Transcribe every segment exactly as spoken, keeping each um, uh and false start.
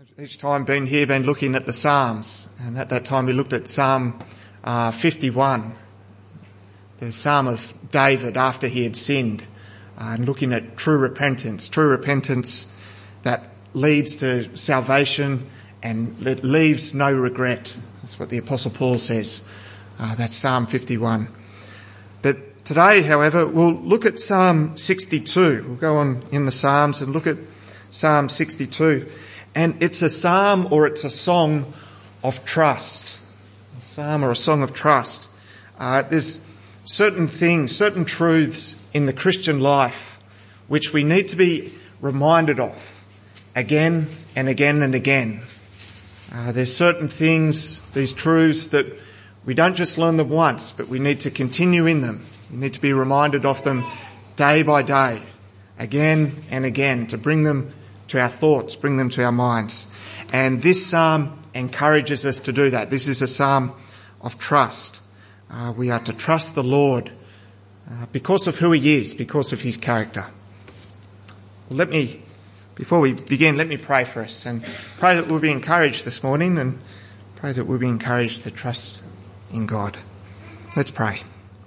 Each time been here, been looking at the Psalms, and at that time we looked at Psalm uh, fifty-one, the Psalm of David after he had sinned, uh, and looking at true repentance, true repentance that leads to salvation and it leaves no regret. That's what the Apostle Paul says. Uh, that's Psalm fifty-one. But today, however, we'll look at Psalm sixty-two. We'll go on in the Psalms and look at Psalm sixty-two. And it's a psalm or it's a song of trust. A psalm or a song of trust. Uh, there's certain things, certain truths in the Christian life which we need to be reminded of again and again and again. Uh, there's certain things, these truths that we don't just learn them once, but we need to continue in them. We need to be reminded of them day by day, again and again, to bring them to our thoughts, bring them to our minds. And this psalm encourages us to do that. This is a psalm of trust. Uh, we are to trust the Lord uh, because of who he is, because of his character. Well, let me, before we begin, let me pray for us and pray that we'll be encouraged this morning and pray that we'll be encouraged to trust in God. Let's pray.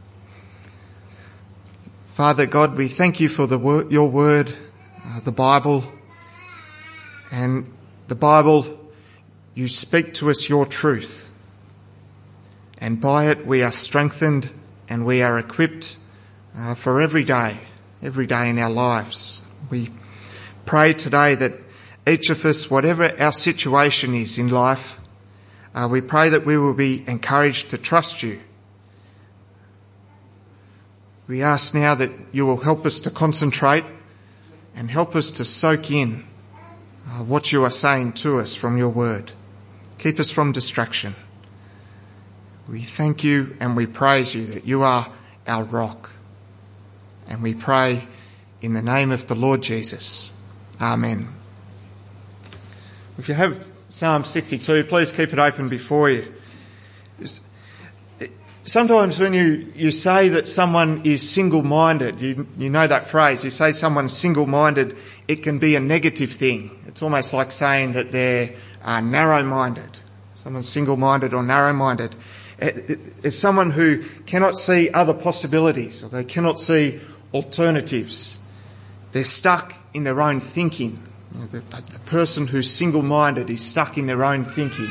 Father God, we thank you for the wor- your word, uh, the Bible. And the Bible, you speak to us your truth. And by it we are strengthened and we are equipped uh, for every day, every day in our lives. We pray today that each of us, whatever our situation is in life, uh, we pray that we will be encouraged to trust you. We ask now that you will help us to concentrate and help us to soak in Uh, what you are saying to us from your word. Keep us from distraction. We thank you and we praise you that you are our rock. And we pray in the name of the Lord Jesus. Amen. If you have Psalm sixty-two, please keep it open before you. Sometimes when you, you say that someone is single-minded, you, you know that phrase, you say someone's single-minded, it can be a negative thing. It's almost like saying that they're uh, narrow-minded. Someone's single-minded or narrow-minded. It, it, it's someone who cannot see other possibilities or they cannot see alternatives. They're stuck in their own thinking. You know, the, the person who's single-minded is stuck in their own thinking.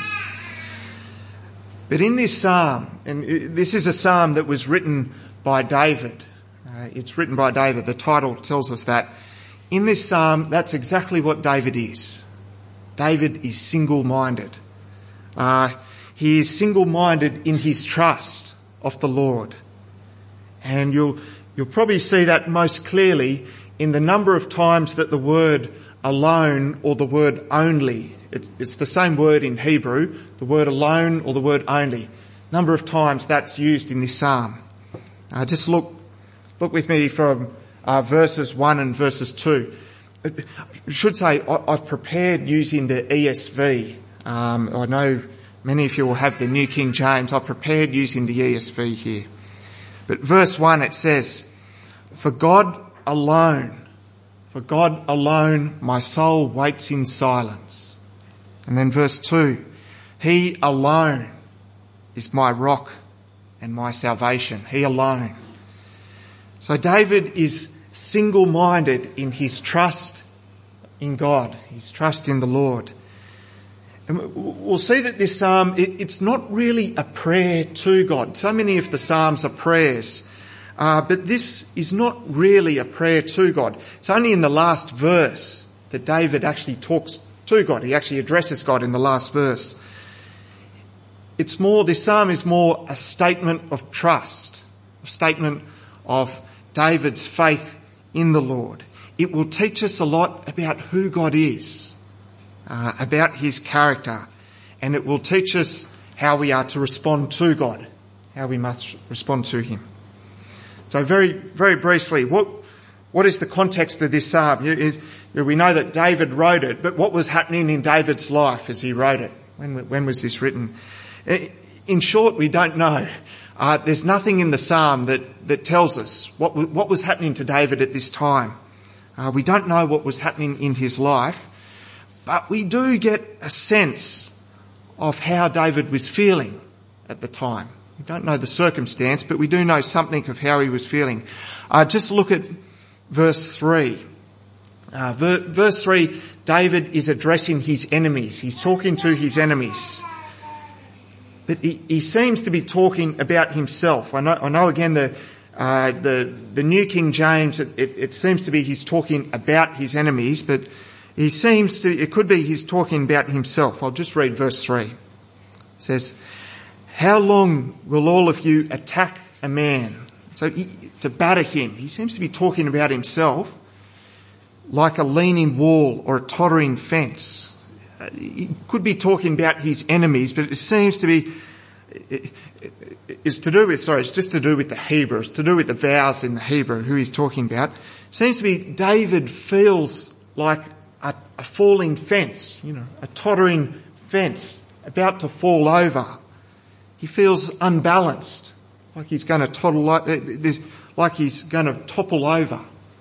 But in this psalm, and this is a psalm that was written by David. Uh, it's written by David. The title tells us that. In this psalm, that's exactly what David is. David is single-minded. Uh, he is single-minded in his trust of the Lord. And you'll, you'll probably see that most clearly in the number of times that the word alone or the word only, it's, it's the same word in Hebrew, the word alone or the word only. Number of times that's used in this psalm. Uh, just look, look with me from uh, verses one and verses two. I should say I, I've prepared using the E S V. Um, I know many of you will have the New King James. I've prepared using the E S V here. But verse one, it says, "For God alone, for God alone, my soul waits in silence." And then verse two, "He alone is my rock and my salvation." He alone. So David is single-minded in his trust in God, his trust in the Lord. And we'll see that this psalm, it, it's not really a prayer to God. So many of the psalms are prayers, uh, but this is not really a prayer to God. It's only in the last verse that David actually talks to God. He actually addresses God in the last verse. It's more, this psalm is more a statement of trust, a statement of David's faith in the Lord. It will teach us a lot about who God is, uh, about his character, and it will teach us how we are to respond to God, how we must respond to him. So very, very briefly, what, what is the context of this psalm? You, you, we know that David wrote it, but what was happening in David's life as he wrote it? When, when was this written? In short, we don't know. Uh, there's nothing in the psalm that, that tells us what, what was happening to David at this time. Uh, we don't know what was happening in his life. But we do get a sense of how David was feeling at the time. We don't know the circumstance, but we do know something of how he was feeling. Uh, just look at verse three. Uh, ver- verse three, David is addressing his enemies. He's talking to his enemies. But he, he seems to be talking about himself. I know, I know again, the, uh, the, the New King James, it, it, it seems to be he's talking about his enemies, but he seems to, it could be he's talking about himself. I'll just read verse three. It says, how long will all of you attack a man? So he, to batter him, he seems to be talking about himself, like a leaning wall or a tottering fence. He could be talking about his enemies, but it seems to be, it's to do with, sorry, it's just to do with the Hebrew. It's to do with the vowels in the Hebrew, who he's talking about. It seems to be David feels like a, a falling fence, you know, a tottering fence about to fall over. He feels unbalanced, like he's going to toddle, like he's going to topple over.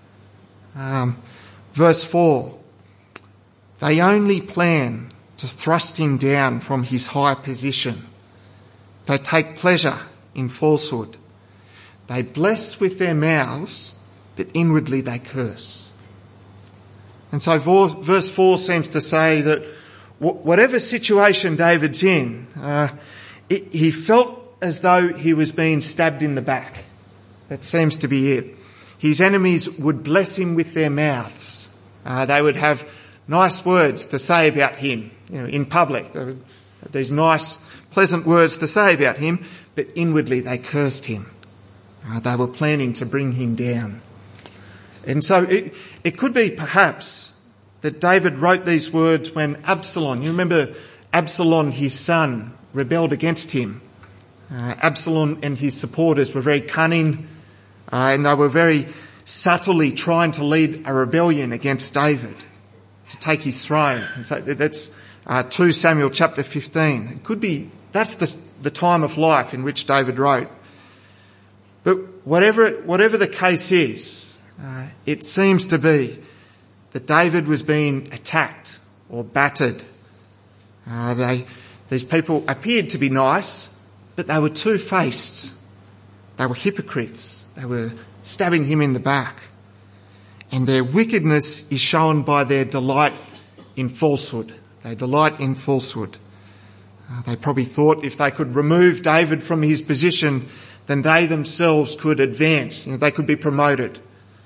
Um, verse four. They only plan to thrust him down from his high position. They take pleasure in falsehood. They bless with their mouths, but inwardly they curse. And so verse four seems to say that whatever situation David's in, uh, it, he felt as though he was being stabbed in the back. That seems to be it. His enemies would bless him with their mouths. Uh, they would have nice words to say about him, you know, in public. There were these nice, pleasant words to say about him, but inwardly they cursed him. Uh, they were planning to bring him down. And so it, it could be perhaps that David wrote these words when Absalom, you remember Absalom, his son, rebelled against him. Uh, Absalom and his supporters were very cunning, uh, and they were very subtly trying to lead a rebellion against David to take his throne. And so that's uh, two Samuel chapter fifteen. It could be that's the, the time of life in which David wrote. But whatever whatever the case is, uh, it seems to be that David was being attacked or battered. Uh, they these people appeared to be nice, but they were two-faced. They were hypocrites. They were stabbing him in the back. And their wickedness is shown by their delight in falsehood. They delight in falsehood. Uh, they probably thought if they could remove David from his position, then they themselves could advance. You know, they could be promoted.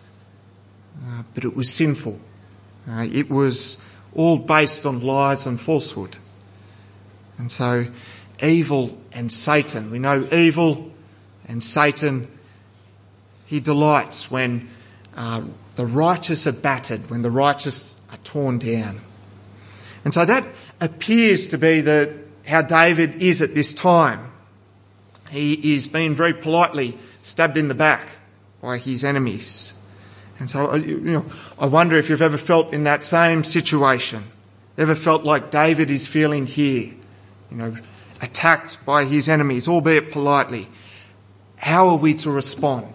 Uh, but it was sinful. Uh, it was all based on lies and falsehood. And so evil and Satan, we know evil and Satan, he delights when uh, the righteous are battered, when the righteous are torn down. And so that appears to be the, how David is at this time. He is being very politely stabbed in the back by his enemies. And so, you know, I wonder if you've ever felt in that same situation, ever felt like David is feeling here, you know, attacked by his enemies, albeit politely. How are we to respond?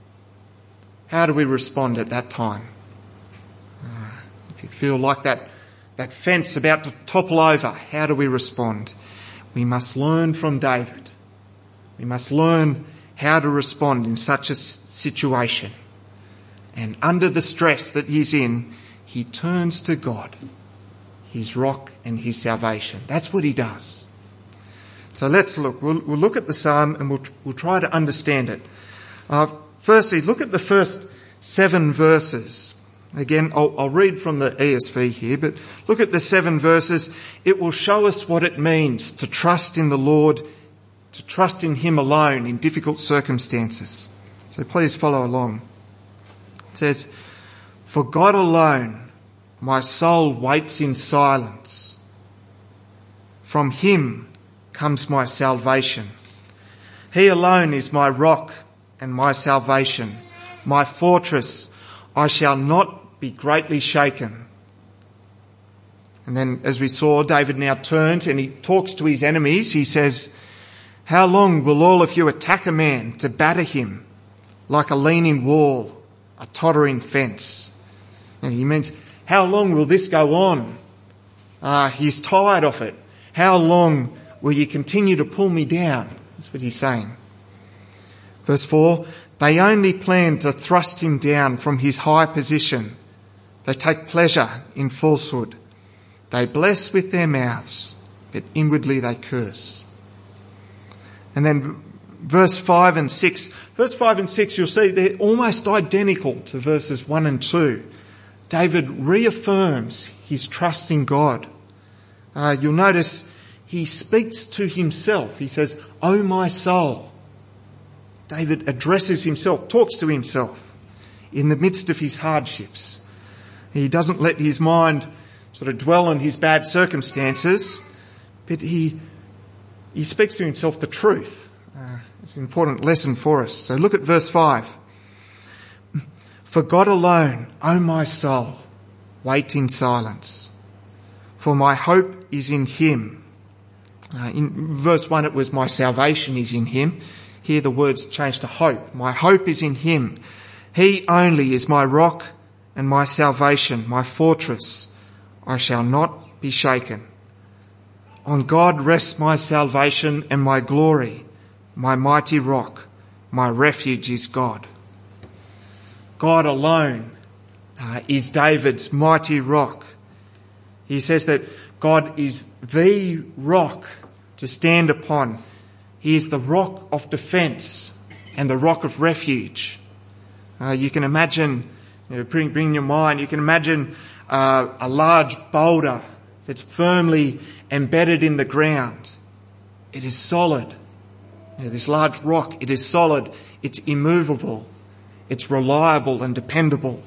How do we respond at that time? Uh, if you feel like that, that fence about to topple over, how do we respond? We must learn from David. We must learn how to respond in such a situation. And under the stress that he's in, he turns to God, his rock and his salvation. That's what he does. So let's look. We'll, we'll look at the psalm and we'll, we'll try to understand it. Uh, firstly, look at the first seven verses. Again, I'll, I'll read from the E S V here, but look at the seven verses. It will show us what it means to trust in the Lord, to trust in him alone in difficult circumstances. So please follow along. It says, "For God alone my soul waits in silence. From him comes my salvation. He alone is my rock and my salvation, my fortress. I shall not be greatly shaken." And then, as we saw, David now turns and he talks to his enemies. He says, "How long will all of you attack a man to batter him like a leaning wall, a tottering fence?" And he means, how long will this go on? Uh, he's tired of it. How long will you continue to pull me down? That's what he's saying. Verse four, they only plan to thrust him down from his high position. They take pleasure in falsehood. They bless with their mouths, but inwardly they curse. And then verse five and six. Verse five and six, you'll see they're almost identical to verses one and two. David reaffirms his trust in God. Uh, you'll notice he speaks to himself. He says, "O my soul." David addresses himself, talks to himself in the midst of his hardships. He doesn't let his mind sort of dwell on his bad circumstances, but he he speaks to himself the truth. Uh, it's an important lesson for us. So look at verse five. For God alone, O my soul, wait in silence, for my hope is in him. Uh, in verse one it was my salvation is in him. Here the words change to hope. My hope is in him. He only is my rock and my salvation, my fortress. I shall not be shaken. On God rests my salvation and my glory. My mighty rock, my refuge is God. God alone uh, is David's mighty rock. He says that God is the rock to stand upon. He is the rock of defence and the rock of refuge. Uh, you can imagine, you know, bring, bring your mind, you can imagine uh, a large boulder that's firmly embedded in the ground. It is solid. You know, this large rock, it is solid, it's immovable, it's reliable and dependable.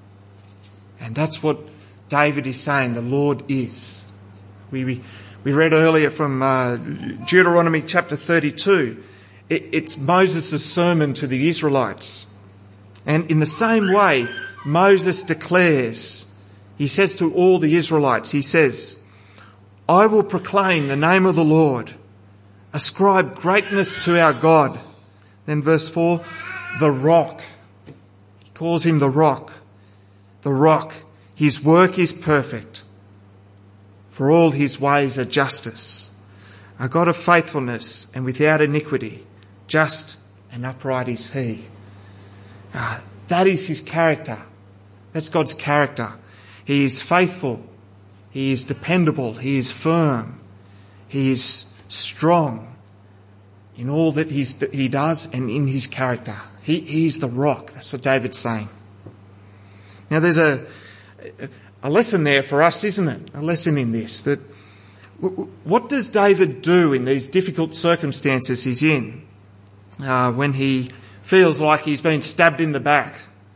And that's what David is saying the Lord is. We, we, we read earlier from uh, Deuteronomy chapter thirty-two. It, it's Moses' sermon to the Israelites. And in the same way, Moses declares, he says to all the Israelites, he says, I will proclaim the name of the Lord, ascribe greatness to our God. Then verse four, the rock. He calls him the rock. The rock. His work is perfect, for all his ways are justice. A God of faithfulness and without iniquity, just and upright is he. Uh, that is his character. That's God's character. He is faithful. He is dependable. He is firm. He is strong in all that he's, that he does and in his character. He, he is the rock. That's what David's saying. Now there's a, a lesson there for us, isn't it? A lesson in this. That what does David do in these difficult circumstances he's in? Uh, when he feels like he's been stabbed in the back.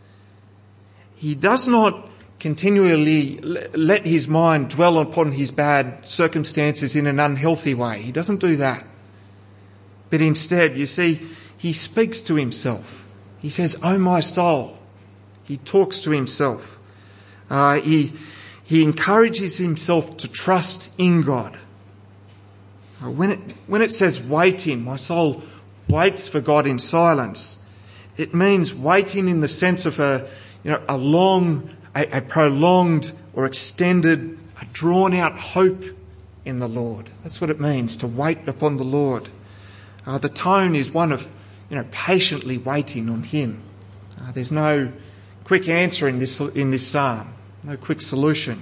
He does not continually let his mind dwell upon his bad circumstances in an unhealthy way. He doesn't do that. But instead, you see, he speaks to himself. He says, "Oh, my soul." He talks to himself. Uh, he, he encourages himself to trust in God. Uh, when it, when it says waiting, my soul waits for God in silence, it means waiting in the sense of a, you know, a long, a, a prolonged or extended, a drawn out hope in the Lord. That's what it means to wait upon the Lord. Uh, the tone is one of, you know, patiently waiting on him. Uh, there's no quick answer in this, in this psalm, no quick solution.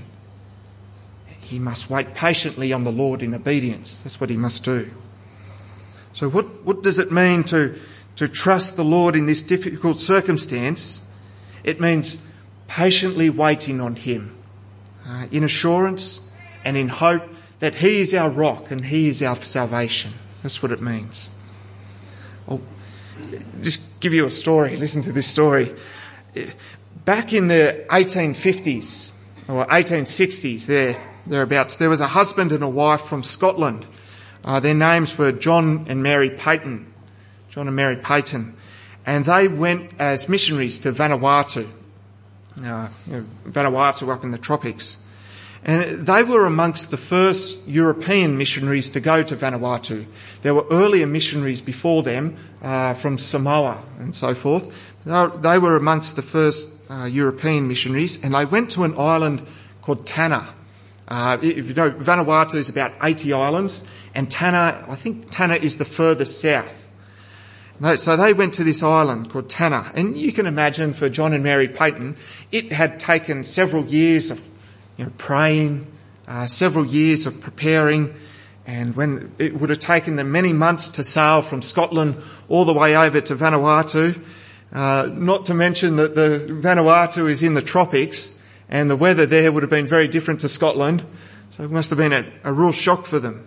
He must wait patiently on the Lord in obedience. That's what he must do. So what, what does it mean to, to trust the Lord in this difficult circumstance? It means patiently waiting on him, uh, in assurance and in hope that he is our rock and he is our salvation. That's what it means. I'll just give you a story. Listen to this story. Back in the eighteen fifties or eighteen sixties, there, thereabouts, there was a husband and a wife from Scotland. Uh, their names were John and Mary Peyton. John and Mary Peyton. And they went as missionaries to Vanuatu. Uh, you know, Vanuatu up in the tropics. And they were amongst the first European missionaries to go to Vanuatu. There were earlier missionaries before them, uh, from Samoa and so forth. They were amongst the first uh, European missionaries, and they went to an island called Tanna. Uh, if you know, Vanuatu is about eighty islands, and Tanna, I think Tanna is the furthest south. So they went to this island called Tanna, and you can imagine for John and Mary Peyton, it had taken several years of, you know, praying, uh, several years of preparing, and when it would have taken them many months to sail from Scotland all the way over to Vanuatu, uh, not to mention that the Vanuatu is in the tropics, and the weather there would have been very different to Scotland, so it must have been a, a real shock for them.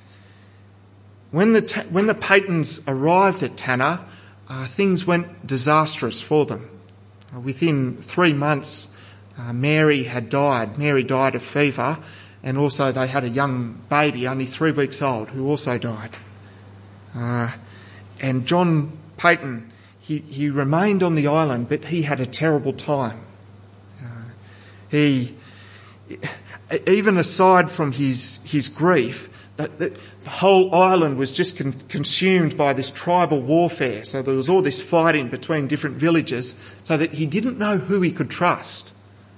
When the when the Peytons arrived at Tanna, uh, things went disastrous for them. Uh, within three months, uh, Mary had died. Mary died of fever, and also they had a young baby, only three weeks old, who also died. Uh, and John Peyton, he, he remained on the island, but he had a terrible time. Uh, he, even aside from his his grief, that. that The whole island was just con- consumed by this tribal warfare. So there was all this fighting between different villages, so that he didn't know who he could trust.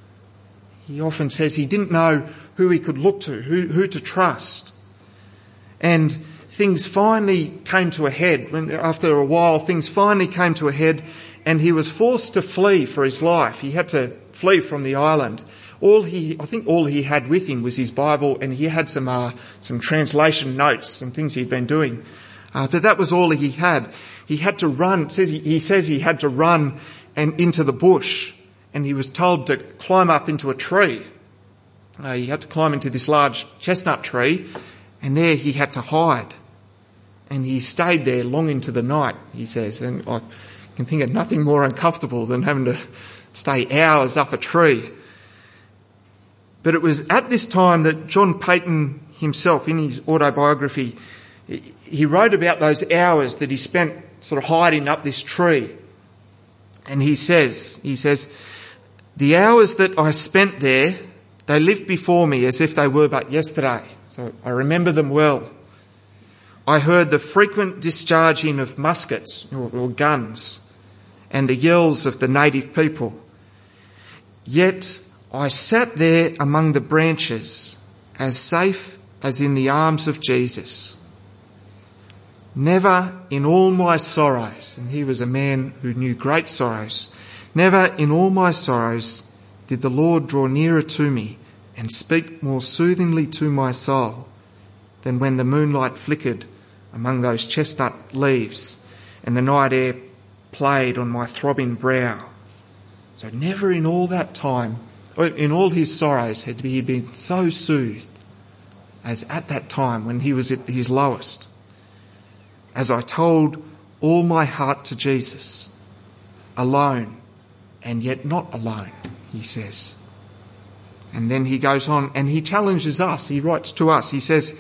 He often says he didn't know who he could look to, who, who to trust. And things finally came to a head. When, after a while, things finally came to a head, and he was forced to flee for his life. He had to flee from the island. All he, I think all he had with him was his Bible, and he had some, uh, some translation notes, some things he'd been doing. Uh, but that was all he had. He had to run, it says he, he says he had to run and into the bush, and he was told to climb up into a tree. Uh, he had to climb into this large chestnut tree, and there he had to hide. And he stayed there long into the night, he says, and I can think of nothing more uncomfortable than having to stay hours up a tree. But it was at this time that John Peyton himself, in his autobiography, he wrote about those hours that he spent sort of hiding up this tree. And he says, he says, "The hours that I spent there, they lived before me as if they were but yesterday. So I remember them well. I heard the frequent discharging of muskets or, or guns and the yells of the native people. Yet I sat there among the branches, as safe as in the arms of Jesus. Never in all my sorrows," and he was a man who knew great sorrows, "never in all my sorrows did the Lord draw nearer to me and speak more soothingly to my soul than when the moonlight flickered among those chestnut leaves and the night air played on my throbbing brow." So never in all that time, in all his sorrows, had he been so soothed as at that time when he was at his lowest. "As I told all my heart to Jesus, alone and yet not alone," he says. And then he goes on and he challenges us. He writes to us. He says,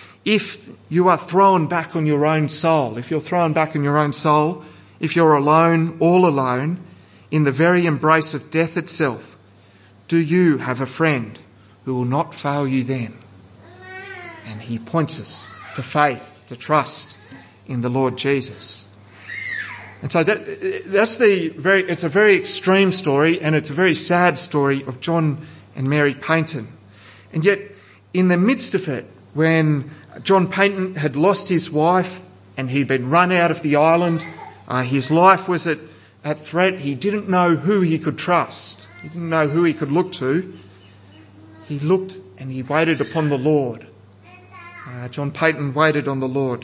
if you are thrown back on your own soul, if you're thrown back in your own soul, if you're alone, all alone, in the very embrace of death itself, do you have a friend who will not fail you then? And he points us to faith, to trust in the Lord Jesus. And so that, that's the very, it's a very extreme story, and it's a very sad story of John and Mary Peyton. And yet, in the midst of it, when John Peyton had lost his wife and he'd been run out of the island, uh, his life was at, at threat, he didn't know who he could trust. He didn't know who he could look to. He looked and he waited upon the Lord. Uh, John Peyton waited on the Lord.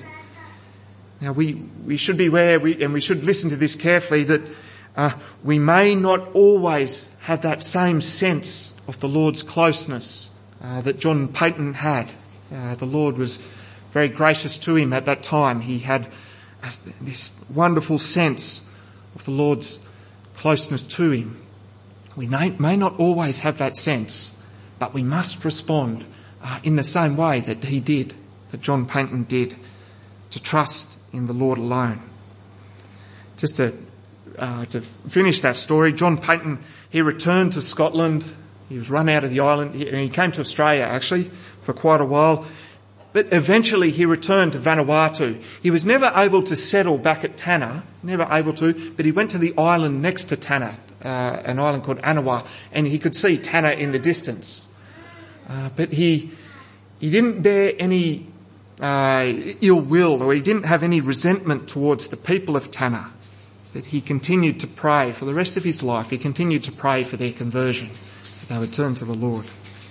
Now we, we should be aware, we, and we should listen to this carefully, that uh, we may not always have that same sense of the Lord's closeness uh, that John Peyton had. Uh, the Lord was very gracious to him at that time. He had uh, this wonderful sense of the Lord's closeness to him. We may, may not always have that sense, but we must respond uh, in the same way that he did, that John Peyton did, to trust in the Lord alone. Just to, uh, to finish that story, John Peyton, he returned to Scotland. He was run out of the island, and he came to Australia actually for quite a while. But eventually he returned to Vanuatu. He was never able to settle back at Tanna, never able to, but he went to the island next to Tanna, uh, an island called Anawa, and he could see Tanna in the distance. Uh, but he he didn't bear any uh, ill will, or he didn't have any resentment towards the people of Tanna. But he continued to pray for the rest of his life. He continued to pray for their conversion, that they would turn to the Lord.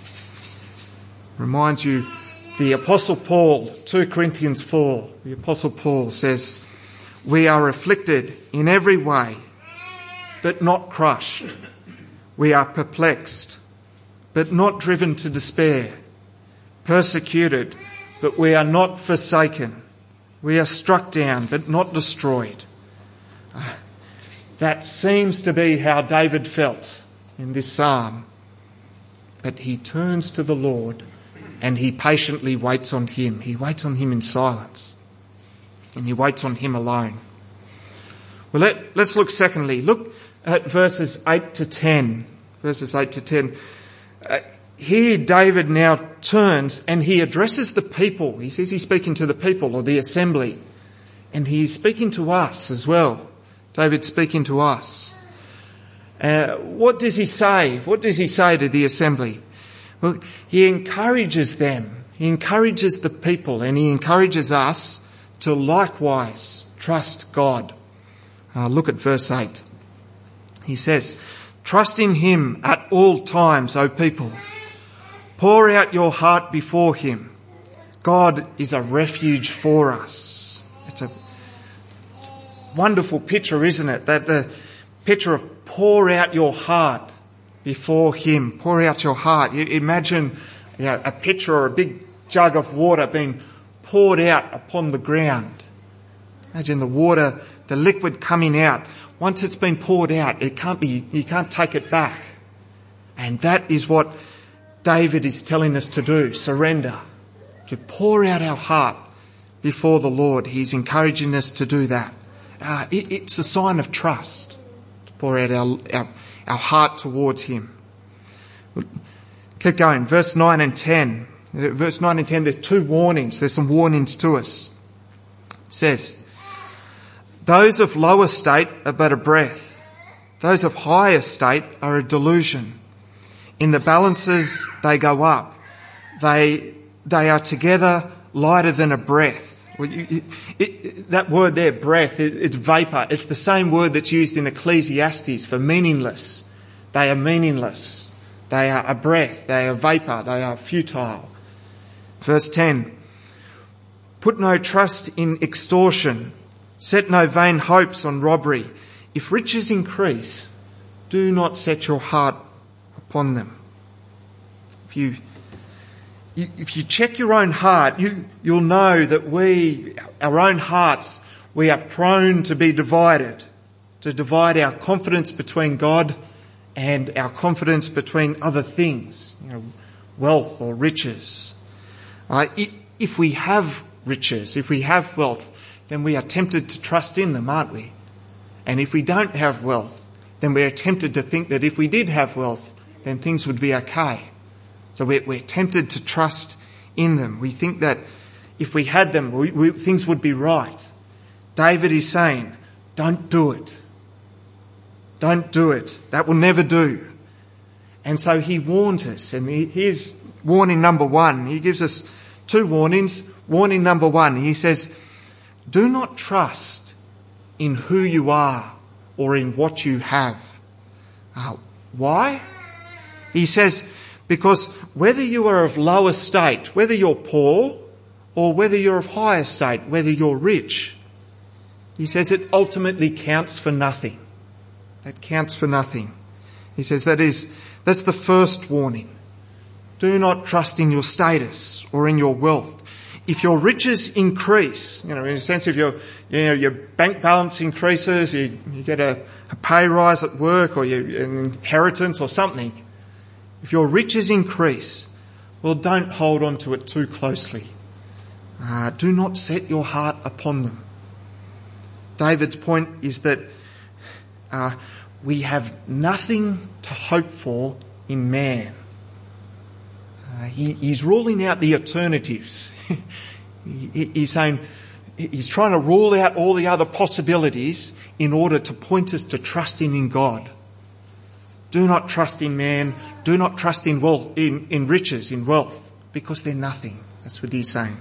Reminds you, the Apostle Paul, two Corinthians four, the Apostle Paul says, "We are afflicted in every way, but not crushed. We are perplexed, but not driven to despair. Persecuted, but we are not forsaken. We are struck down, but not destroyed." Uh, that seems to be how David felt in this psalm. But he turns to the Lord and he patiently waits on him. He waits on him in silence. And he waits on him alone. Well, let, let's look secondly. Look at verses eight to ten. Verses eight to ten. Uh, here David now turns and he addresses the people. He says he's speaking to the people or the assembly. And he's speaking to us as well. David's speaking to us. Uh, what does he say? What does he say to the assembly? Well, he encourages them. He encourages the people and he encourages us to likewise trust God. Uh, look at verse eight. He says, "Trust in him at all times, O people. Pour out your heart before him. God is a refuge for us." It's a wonderful picture, isn't it? That the picture of pour out your heart before him. Pour out your heart. You imagine, you know, a pitcher or a big jug of water being poured out upon the ground. Imagine the water, the liquid coming out. Once it's been poured out, it can't be, you can't take it back. And that is what David is telling us to do. Surrender. To pour out our heart before the Lord. He's encouraging us to do that. Uh, it, it's a sign of trust to pour out our, our, our heart towards him. Keep going. Verse nine and ten. Verse nine and ten, there's two warnings. There's some warnings to us. It says, "Those of low estate are but a breath. Those of high estate are a delusion. In the balances they go up. They, they are together lighter than a breath." Well, you, it, it, that word there, breath, it, it's vapour. It's the same word that's used in Ecclesiastes for meaningless. They are meaningless. They are a breath. They are vapour. They are futile. Verse ten. "Put no trust in extortion. Set no vain hopes on robbery. If riches increase, do not set your heart upon them." If you If you check your own heart, you, you'll know that we, our own hearts, we are prone to be divided, to divide our confidence between God and our confidence between other things, you know, wealth or riches. Uh, if we have riches, if we have wealth, then we are tempted to trust in them, aren't we? And if we don't have wealth, then we are tempted to think that if we did have wealth, then things would be okay. So we're, we're tempted to trust in them. We think that if we had them, we, we, things would be right. David is saying, don't do it. Don't do it. That will never do. And so he warns us. And here's warning number one. He gives us two warnings. Warning number one, he says, do not trust in who you are or in what you have. Uh, why? He says, because whether you are of low estate, whether you're poor, or whether you're of high estate, whether you're rich, he says it ultimately counts for nothing. That counts for nothing. He says that is, that's the first warning. Do not trust in your status or in your wealth. If your riches increase, you know, in a sense, if your, you know, your bank balance increases, you, you get a, a pay rise at work or you, an inheritance or something, if your riches increase, well, don't hold on to it too closely. Uh, do not set your heart upon them. David's point is that uh, we have nothing to hope for in man. Uh, he, he's ruling out the alternatives. he, he's saying, he's trying to rule out all the other possibilities in order to point us to trusting in God. Do not trust in man. Do not trust in wealth, in, in riches, in wealth, because they're nothing. That's what he's saying.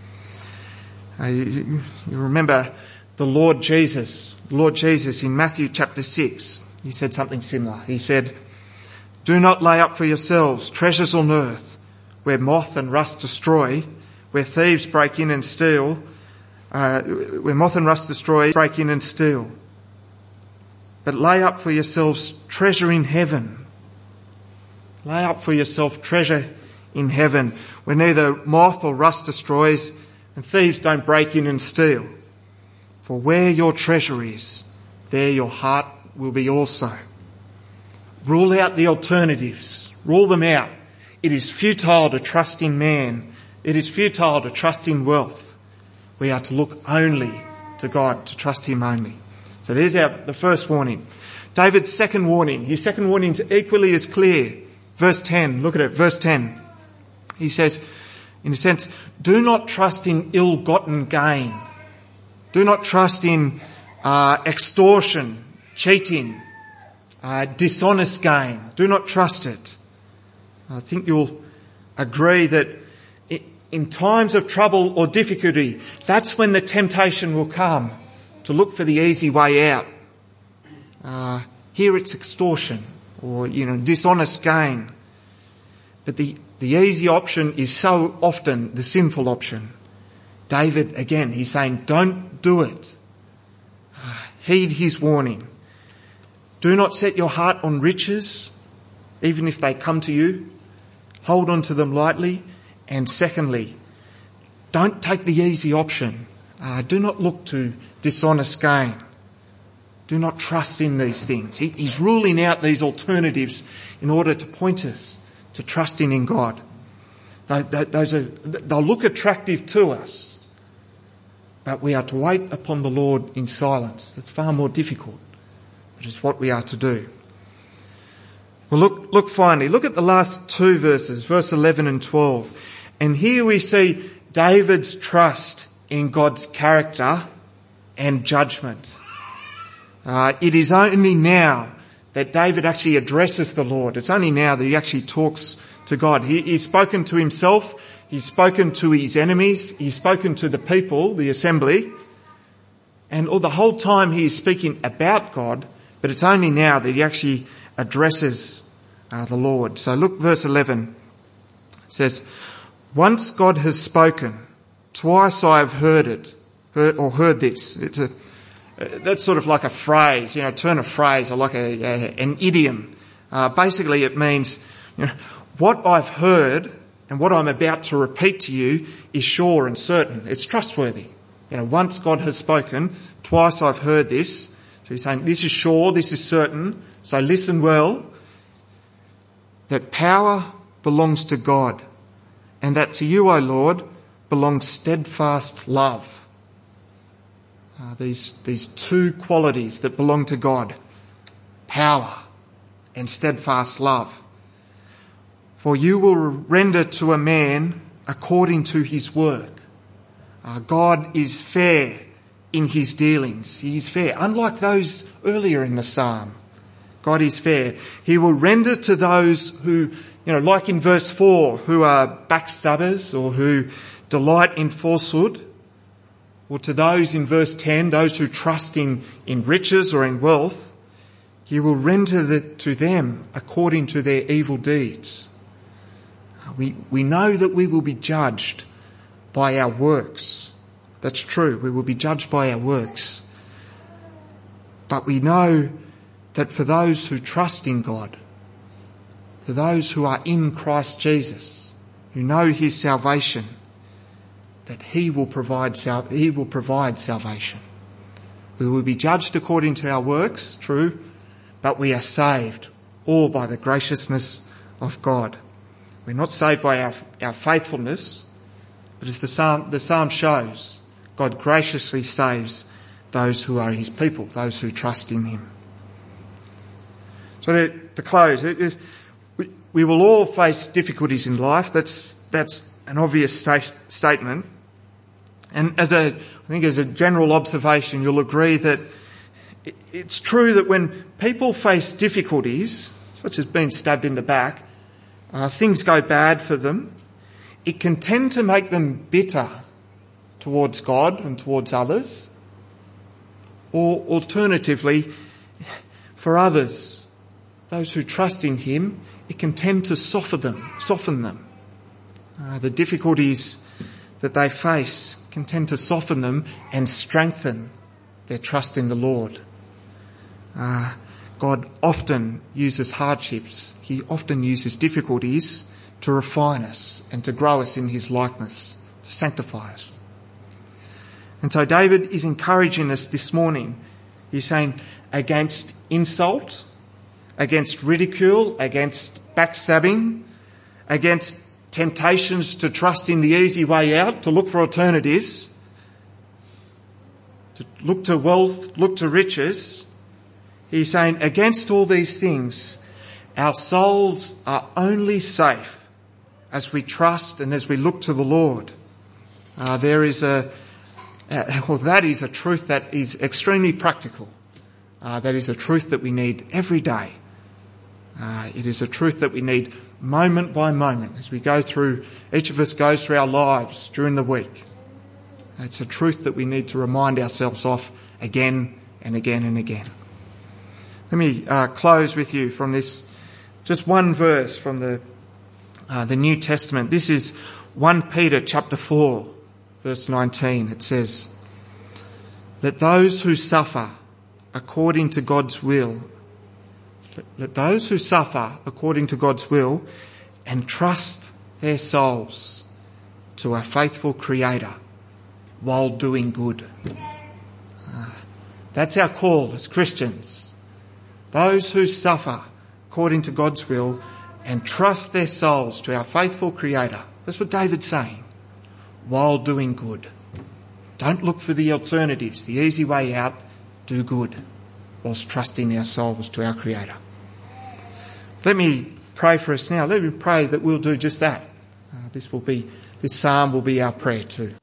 Uh, you, you remember the Lord Jesus, Lord Jesus in Matthew chapter six, he said something similar. He said, do not lay up for yourselves treasures on earth, where moth and rust destroy, where thieves break in and steal, uh, where moth and rust destroy, break in and steal. But lay up for yourselves treasure in heaven. Lay up for yourself treasure in heaven, where neither moth or rust destroys, and thieves don't break in and steal. For where your treasure is, there your heart will be also. Rule out the alternatives. Rule them out. It is futile to trust in man. It is futile to trust in wealth. We are to look only to God, to trust him only. So there's our, the first warning. David's second warning. His second warning is equally as clear. Verse ten, look at it, verse ten. He says, in a sense, do not trust in ill-gotten gain. Do not trust in uh, extortion, cheating, uh, dishonest gain. Do not trust it. I think you'll agree that in times of trouble or difficulty, that's when the temptation will come to look for the easy way out. Uh, here it's extortion or, you know, dishonest gain. But the, the easy option is so often the sinful option. David, again, he's saying, don't do it. Uh, heed his warning. Do not set your heart on riches, even if they come to you. Hold on to them lightly. And secondly, don't take the easy option. Uh, do not look to dishonest gain. Do not trust in these things. He, he's ruling out these alternatives in order to point us to trusting in God. They, they, those are, they'll look attractive to us, but we are to wait upon the Lord in silence. That's far more difficult, but it's what we are to do. Well, look, look finally, look at the last two verses, verse eleven and twelve. And here we see David's trust in God's character and judgment. Uh, it is only now that David actually addresses the Lord. It's only now that he actually talks to God. He, he's spoken to himself. He's spoken to his enemies. He's spoken to the people, the assembly. And all the whole time he is speaking about God, but it's only now that he actually addresses uh, the Lord. So look, verse eleven. It says, once God has spoken, twice I have heard it, heard, or heard this. It's a, that's sort of like a phrase, you know, a turn of phrase or like a, a an idiom. Uh, basically it means, you know, what I've heard and what I'm about to repeat to you is sure and certain. It's trustworthy. You know, once God has spoken, twice I've heard this. So he's saying this is sure, this is certain. So listen well. That power belongs to God, and that to you, O Lord, belongs steadfast love. Uh, these, these two qualities that belong to God, power and steadfast love. For you will render to a man according to his work. Uh, God is fair in his dealings. He is fair. Unlike those earlier in the psalm, God is fair. He will render to those who, you know, like in verse four, who are backstabbers or who delight in falsehood, or to those in verse ten, those who trust in, in riches or in wealth, he will render the, to them according to their evil deeds. We, we know that we will be judged by our works. That's true. We will be judged by our works. But we know that for those who trust in God, for those who are in Christ Jesus, who know his salvation, that he will provide sal- he will provide salvation. We will be judged according to our works, true, but we are saved all by the graciousness of God. We're not saved by our, our faithfulness, but as the psalm, the psalm shows, God graciously saves those who are his people, those who trust in him. So to, to close, it, it, we, we will all face difficulties in life. That's that's an obvious sta- statement. And as a, I think as a general observation, you'll agree that it, it's true that when people face difficulties, such as being stabbed in the back, uh, things go bad for them, it can tend to make them bitter towards God and towards others. Or alternatively, for others, those who trust in him, it can tend to soften them, soften them. Uh, the difficulties that they face can tend to soften them and strengthen their trust in the Lord. Uh, God often uses hardships. He often uses difficulties to refine us and to grow us in his likeness, to sanctify us. And so David is encouraging us this morning. He's saying against insult, against ridicule, against backstabbing, against temptations to trust in the easy way out, to look for alternatives, to look to wealth, look to riches. He's saying against all these things, our souls are only safe as we trust and as we look to the Lord. Uh, there is a, uh, well, that is a truth that is extremely practical. Uh, that is a truth that we need every day. Uh, it is a truth that we need moment by moment as we go through, each of us goes through our lives during the week. It's a truth that we need to remind ourselves of again and again and again. Let me uh, close with you from this, just one verse from the uh, the New Testament. This is First Peter chapter four, verse nineteen. It says, "Let those who suffer according to God's will, let those who suffer according to God's will entrust their souls to a faithful Creator while doing good." Uh, that's our call as Christians. Those who suffer according to God's will entrust their souls to our faithful Creator. That's what David's saying. While doing good. Don't look for the alternatives, the easy way out. Do good whilst trusting our souls to our Creator. Let me pray for us now. Let me pray that we'll do just that. Uh, this will be, this psalm will be our prayer too.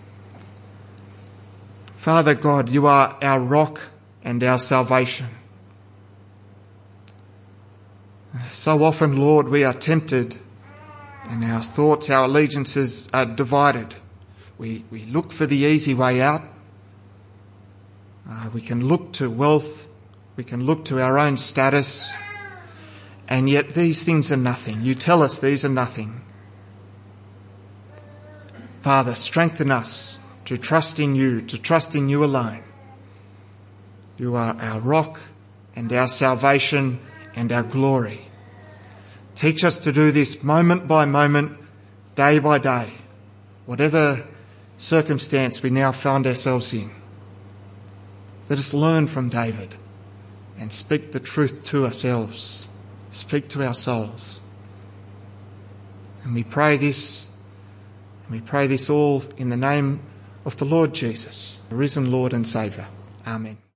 Father God, you are our rock and our salvation. So often, Lord, we are tempted and our thoughts, our allegiances are divided. We, we look for the easy way out. Uh, we can look to wealth. We can look to our own status. And yet these things are nothing. You tell us these are nothing. Father, strengthen us to trust in you, to trust in you alone. You are our rock and our salvation and our glory. Teach us to do this moment by moment, day by day, whatever circumstance we now find ourselves in. Let us learn from David and speak the truth to ourselves, speak to our souls. And we pray this, and we pray this all in the name of the Lord Jesus, the risen Lord and Saviour. Amen.